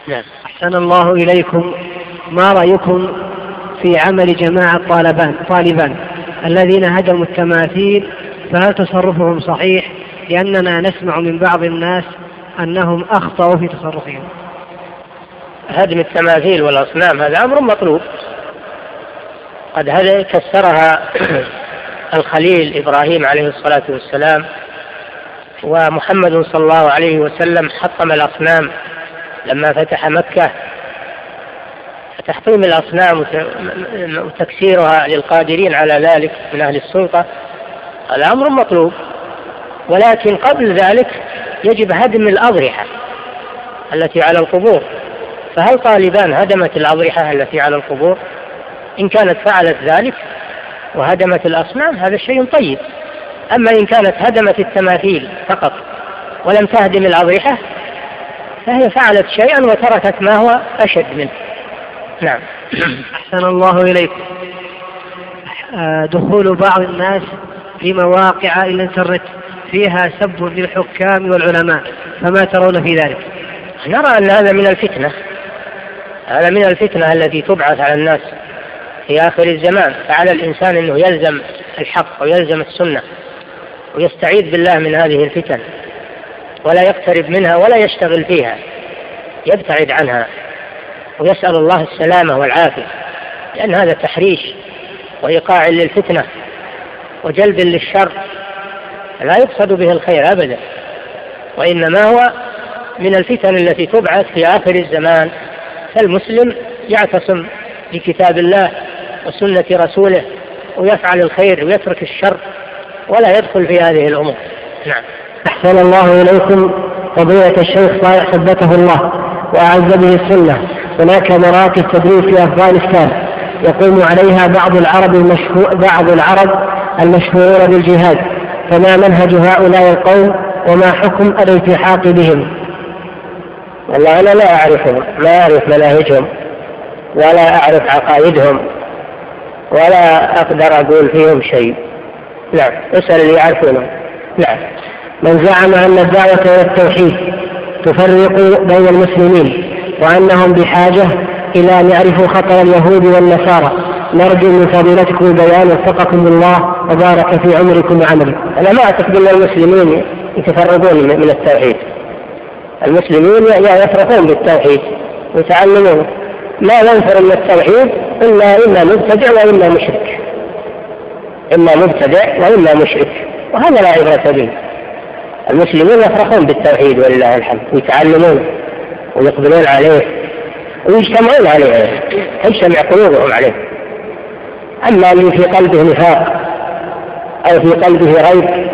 نعم. أحسن الله إليكم، ما رأيكم في عمل جماعة طالبان الذين هدموا التماثيل؟ فهل تصرفهم صحيح؟ لأننا نسمع من بعض الناس أنهم أخطأوا في تصرفهم. هدم التماثيل والأصنام هذا أمر مطلوب، قد كسرها الخليل إبراهيم عليه الصلاة والسلام، ومحمد صلى الله عليه وسلم حطم الأصنام لما فتح مكة. فتحطيم الأصنام وتكسيرها للقادرين على ذلك من أهل السلطة هذا أمر مطلوب، ولكن قبل ذلك يجب هدم الأضرحة التي على القبور. فهل طالبان هدمت الأضرحة التي على القبور؟ إن كانت فعلت ذلك وهدمت الأصنام هذا شيء طيب، أما إن كانت هدمت التماثيل فقط ولم تهدم الأضرحة فهي فعلت شيئا وتركت ما هو أشد منه. نعم. أحسن الله إليكم، دخول بعض الناس في مواقع الإنترنت فيها سب للحكام والعلماء، فما ترون في ذلك؟ نرى أن هذا من الفتنة، هذا من الفتنة التي تبعث على الناس في آخر الزمان. فعلى الإنسان أنه يلزم الحق ويلزم السنة ويستعيذ بالله من هذه الفتن، ولا يقترب منها ولا يشتغل فيها، يبتعد عنها ويسأل الله السلامة والعافية، لأن هذا تحريش وإيقاع للفتنة وجلب للشر لا يقصد به الخير أبدا، وإنما هو من الفتن التي تبعث في آخر الزمان. فالمسلم يعتصم بكتاب الله وسنة رسوله ويفعل الخير ويترك الشر ولا يدخل في هذه الأمور. نعم. أحسن الله إليكم، فضيلة الشيخ صالح ثبته الله وأعز به السنة، هناك مراكز تدريب في أفغانستان يقوم عليها بعض العرب المشهورون بالجهاد، فما منهج هؤلاء القوم وما حكم الالتحاق بهم؟ والله أنا لا أعرفهم، لا أعرف مناهجهم ولا أعرف عقائدهم ولا أقدر أقول فيهم شيء. نعم. اسأل اللي يعرفونه. نعم. من زعم أن الدعوة إلى التوحيد تفرق بين المسلمين وأنهم بحاجة إلى أن يعرفوا خطر اليهود والنصارى، نرجو من فضيلتكم البيان وفقكم الله وبارك في عمركم وعملكم. أنا ما أعتقد أن المسلمين يتفرقون من التوحيد، المسلمين يفرقون بالتوحيد ويتعلمون، لا ينفر من التوحيد إلا مبتدع وإلا مشرك، إما مبتدع وإلا مشرك، وهذا لا عبرة به. المسلمين يفرحون بالتوحيد ولله الحمد، ويتعلمون ويقبلون عليه ويجتمعون عليه، تجتمع قلوبهم عليه. أما اللي في قلبه نفاق أو في قلبه ريب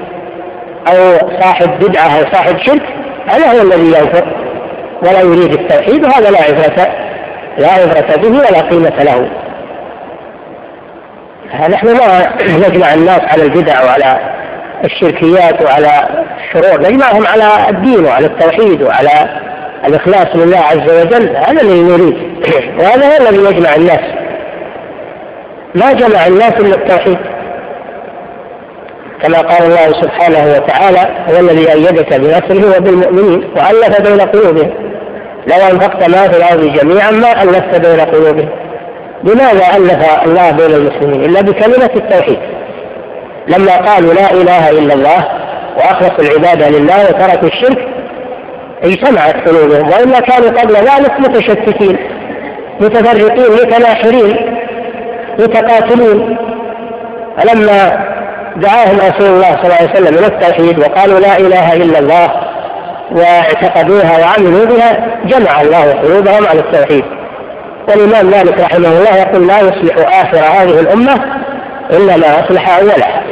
أو صاحب بدعة أو صاحب شرك هذا هو الذي ينفر ولا يريد التوحيد، وهذا لا عبرة به ولا قيمة له. نحن ما نجمع الناس على البدع وعلى الشركيات وعلى الشرور، نجمعهم على الدين وعلى التوحيد وعلى الإخلاص لله عز وجل، هذا الذي نريد وهذا هو الذي يجمع الناس. ما جمع الناس إلا التوحيد، كما قال الله سبحانه وتعالى: هو الذي أيدك بنصره وبالمؤمنين وألف بين قلوبهم، لو أنفقت ما في الأرض جميعا ما ألفت بين قلوبهم. لماذا ألف الله بين المسلمين إلا بكلمة التوحيد؟ لما قالوا لا إله إلا الله وأخلصوا العبادة لله وتركوا الشرك اجتمعت قلوبهم، وإلا كانوا قبل ذلك متشتتين متفرقين متناحرين متقاتلين. فلما دعاهم رسول الله صلى الله عليه وسلم إلى التوحيد وقالوا لا إله إلا الله واعتقدوها وعملوا بها جمع الله قلوبهم على التوحيد. والإمام مالك رحمه الله يقول: لا يصلح آخر هذه الأمة إلا ما أصلح أولها.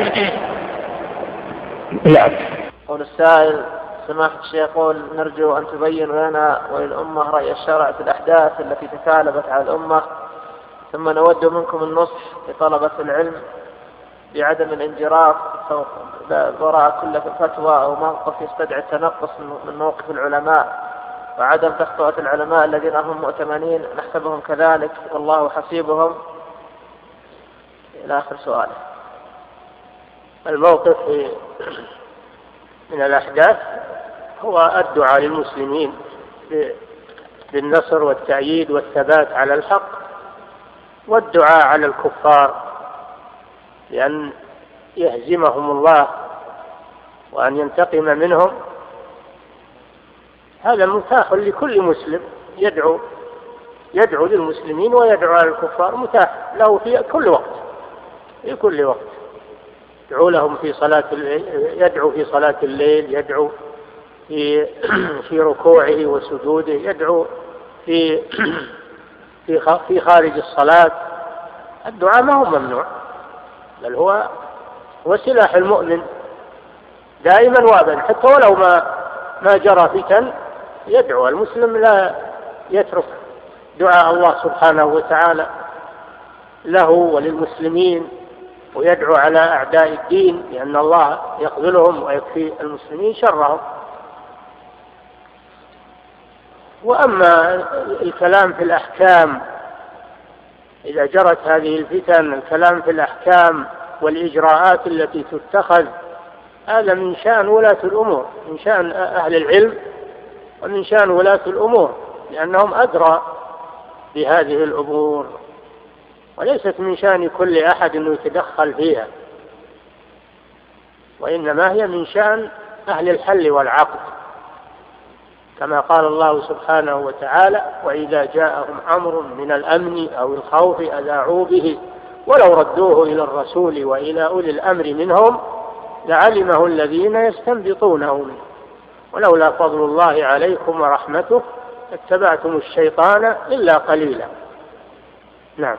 نعم. قول السائل: سماحة الشيخ يقول: نرجو أن تبين لنا وللأمة رأي الشرع في الأحداث التي تكالبت على الأمة، ثم نود منكم النصح لطلبة العلم بعدم الانجراف وراء كل فتوى أو موقف يستدعي التنقص من موقف العلماء، وعدم تخطئة العلماء الذين هم مؤتمنين نحسبهم كذلك والله حسيبهم، إلى آخر سؤاله. الموقف من الأحداث هو الدعاء للمسلمين بالنصر والتأييد والثبات على الحق، والدعاء على الكفار بأن يهزمهم الله وأن ينتقم منهم. هذا متاح لكل مسلم، يدعو للمسلمين ويدعو على الكفار، متاح له في كل وقت، في كل وقت. يدعو لهم في صلاة الليل، يدعو في صلاة الليل، يدعو في ركوعه وسجوده، يدعو في خارج الصلاة. الدعاء ما هو ممنوع، بل هو سلاح المؤمن دائما وابدا، حتى ولو ما جرى فتن يدعو. المسلم لا يترك دعاء الله سبحانه وتعالى له وللمسلمين، ويدعو على أعداء الدين، لأن الله يخذلهم ويكفي المسلمين شرهم. وأما الكلام في الأحكام، إذا جرت هذه الفتن، الكلام في الأحكام والإجراءات التي تتخذ، هذا من شأن ولاة الأمور، من شأن أهل العلم ومن شأن ولاة الأمور، لأنهم أدرى بهذه الأمور، وليست من شأن كل أحد أنه يتدخل فيها، وإنما هي من شأن أهل الحل والعقد، كما قال الله سبحانه وتعالى: وإذا جاءهم أمر من الأمن أو الخوف أذاعوا به ولو ردوه إلى الرسول وإلى أولي الأمر منهم لعلمه الذين يستنبطونه منه ولولا فضل الله عليكم ورحمته اتبعتم الشيطان إلا قليلا. نعم.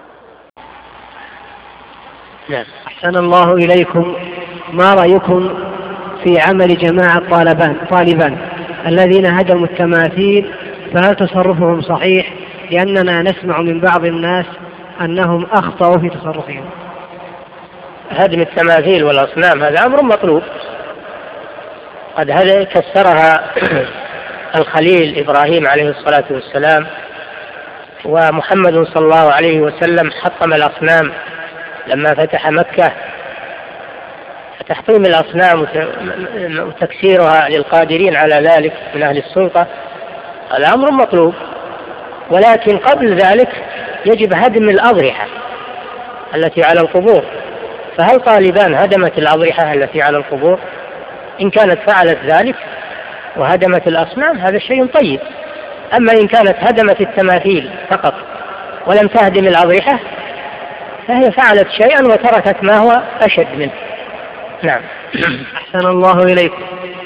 أحسن الله إليكم، ما رأيكم في عمل جماعة طالبان الذين هدموا التماثيل؟ فهل تصرفهم صحيح؟ لأننا نسمع من بعض الناس أنهم أخطأوا في تصرفهم. هدم التماثيل والأصنام هذا أمر مطلوب، قد هذا كسرها الخليل إبراهيم عليه الصلاة والسلام، ومحمد صلى الله عليه وسلم حطم الأصنام لما فتح مكة. تحطيم الأصنام وتكسيرها للقادرين على ذلك من أهل السلطة هذا أمر مطلوب، ولكن قبل ذلك يجب هدم الأضرحة التي على القبور. فهل طالبان هدمت الأضرحة التي على القبور؟ إن كانت فعلت ذلك وهدمت الأصنام هذا شيء طيب، أما إن كانت هدمت التماثيل فقط ولم تهدم الأضرحة فهي فعلت شيئا وتركت ما هو أشد منه. نعم. أحسن الله إليكم،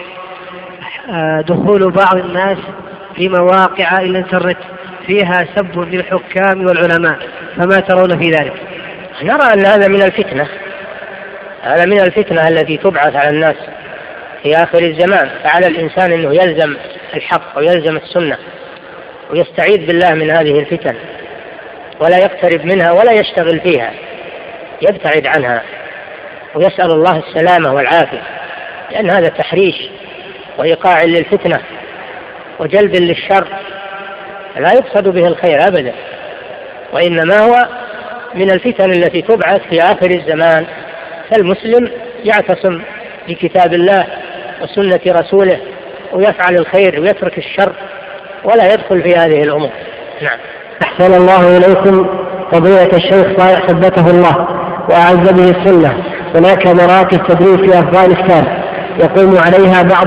دخول بعض الناس في مواقع الإنترنت فيها سب للحكام والعلماء، فما ترون في ذلك؟ نرى أن هذا من الفتنة، هذا من الفتنة التي تبعث على الناس في آخر الزمان. فعلى الإنسان أنه يلزم الحق ويلزم السنة ويستعيذ بالله من هذه الفتن، ولا يقترب منها ولا يشتغل فيها، يبتعد عنها ويسأل الله السلامة والعافية، لأن هذا تحريش وإيقاع للفتنة وجلب للشر لا يقصد به الخير أبدا، وإنما هو من الفتن التي تبعث في آخر الزمان. فالمسلم يعتصم بكتاب الله وسنة رسوله ويفعل الخير ويترك الشر ولا يدخل في هذه الأمور. نعم. أحسن الله إليكم، فضيلة الشيخ صالح ثبته الله وأعز به السنة، هناك مراكز تدريب في أفغانستان يقوم عليها بعض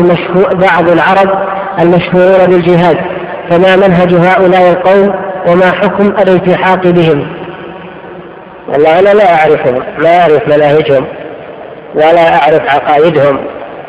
العرب المشهورون بالجهاد، فما منهج هؤلاء القوم وما حكم الالتحاق بهم؟ والله أنا لا أعرفهم، لا أعرف مناهجهم ولا أعرف عقائدهم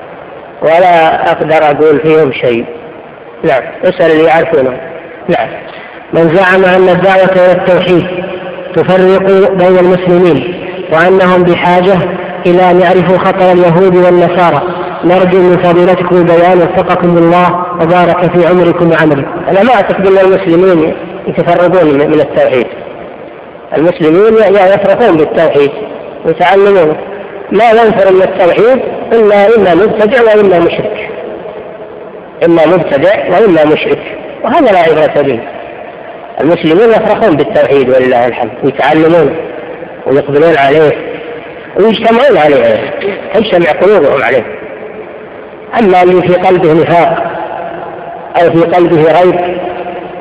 ولا أقدر أقول فيهم شيء. نعم، اسأل اللي يعرفونه. نعم. من زعم أن الدعوة إلى التوحيد تفرق بين المسلمين وأنهم بحاجة إلى أن يعرفوا خطر اليهود والنصارى، نرجو من فضيلتكم البيان وفقكم الله وبارك في عمركم وعملكم. أنا ما أعتقد أن المسلمين يتفرقون من التوحيد، المسلمين يفرحون بالتوحيد ويتعلمون، لا ينفر من التوحيد إلا مبتدع وإلا مشرك، إما مبتدع وإلا مشرك، وهذا لا عبرة به. المسلمين يفرحون بالتوحيد ولله الحمد، ويتعلمون ويقبلون عليه ويجتمعون عليه، تجتمع قلوبهم عليه. أما اللي في قلبه نفاق أو في قلبه ريب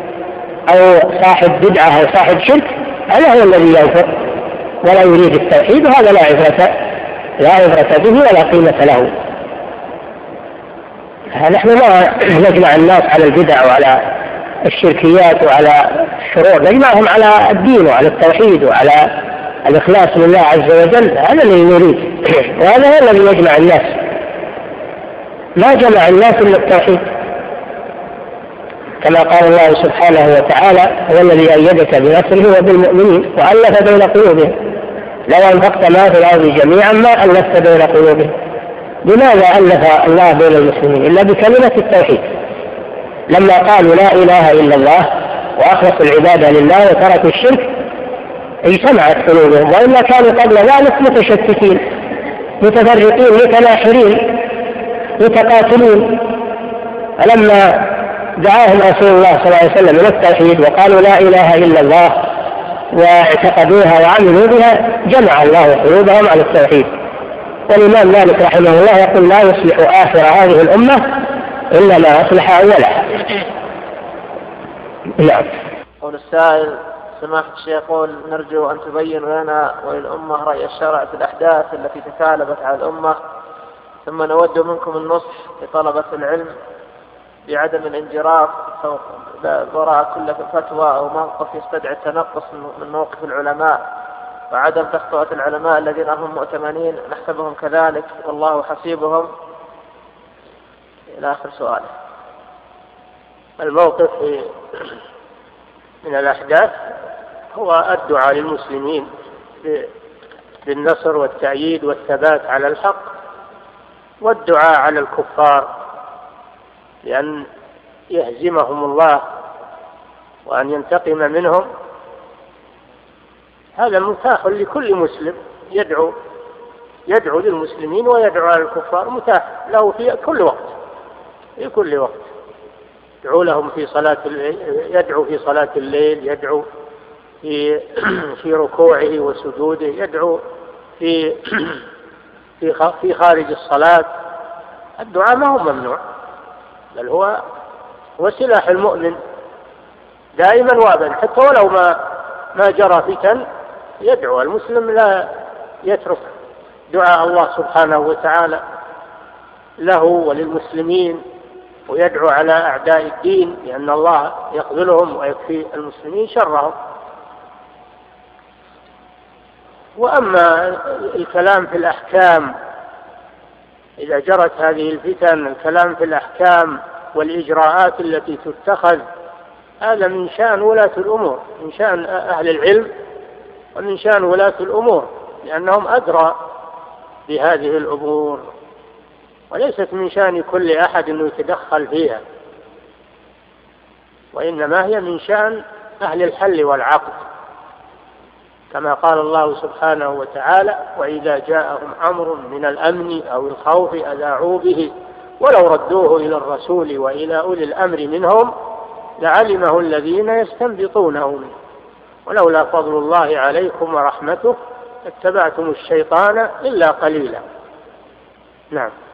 أو صاحب بدعة أو صاحب شرك هذا هو الذي ينفق ولا يريد التوحيد، وهذا لا عبرة به ولا قيمة له. نحن ما نجمع الناس على البدع وعلى الشركيات وعلى الشرور، نجمعهم على الدين وعلى التوحيد وعلى الإخلاص لله عز وجل، هذا الذي نريد وهذا هو الذي يجمع الناس. ما جمع الناس إلا التوحيد، كما قال الله سبحانه وتعالى: هو الذي أيدك بنصره وبالمؤمنين وألف بين قلوبهم لو أنفقت ما في الأرض جميعا ما ألفت بين قلوبهم. لماذا ألف الله بين المسلمين إلا بكلمة التوحيد؟ لما قالوا لا إله إلا الله وأخلصوا العبادة لله وتركوا الشرك اجتمعت قلوبهم، وإلا كانوا قبل ذلك متشتتين متفرقين متناحرين متقاتلين. فلما دعاهم رسول الله صلى الله عليه وسلم إلى التوحيد وقالوا لا إله إلا الله واعتقدوها وعملوا بها جمع الله قلوبهم على التوحيد. والإمام مالك رحمه الله يقول: لا يصلح آخر هذه الأمة إلا ما أصلح أولها. نعم. قول السائل: سماحة الشيخ يقول: نرجو أن تبين لنا وللأمة رأي الشرع في الأحداث التي تكالبت على الأمة، ثم نود منكم النصح لطلبة العلم بعدم الانجراف وراء كل فتوى أو موقف يستدعي التنقص من موقف العلماء، وعدم تخطئة العلماء الذين هم مؤتمنين نحسبهم كذلك والله حسيبهم، إلى آخر سؤاله. الموقف من الأحداث هو الدعاء للمسلمين بالنصر والتأييد والثبات على الحق، والدعاء على الكفار لأن يهزمهم الله وأن ينتقم منهم. هذا متاح لكل مسلم، يدعو للمسلمين ويدعو على الكفار، متاح له في كل وقت. يدعو لهم في صلاة الليل، يدعو في صلاة الليل، يدعو في ركوعه وسجوده، يدعو في خارج الصلاة. الدعاء ما هو ممنوع، بل هو سلاح المؤمن دائما وابدا، حتى ولو ما جرى فتن يدعو. المسلم لا يترك دعاء الله سبحانه وتعالى له وللمسلمين، ويدعو على أعداء الدين، لأن الله يخذلهم ويكفي المسلمين شرهم. وأما الكلام في الأحكام إذا جرت هذه الفتن، الكلام في الأحكام والإجراءات التي تتخذ، هذا من شأن ولاة الأمور، من شأن أهل العلم ومن شأن ولاة الأمور، لأنهم أدرى بهذه الأمور، وليست من شأن كل أحد أنه يتدخل فيها، وإنما هي من شأن أهل الحل والعقد، كما قال الله سبحانه وتعالى: وإذا جاءهم أمر من الأمن أو الخوف أذاعوا به ولو ردوه إلى الرسول وإلى أولي الأمر منهم لعلمه الذين يستنبطونه منه ولولا فضل الله عليكم ورحمته لاتبعتم الشيطان إلا قليلا. نعم.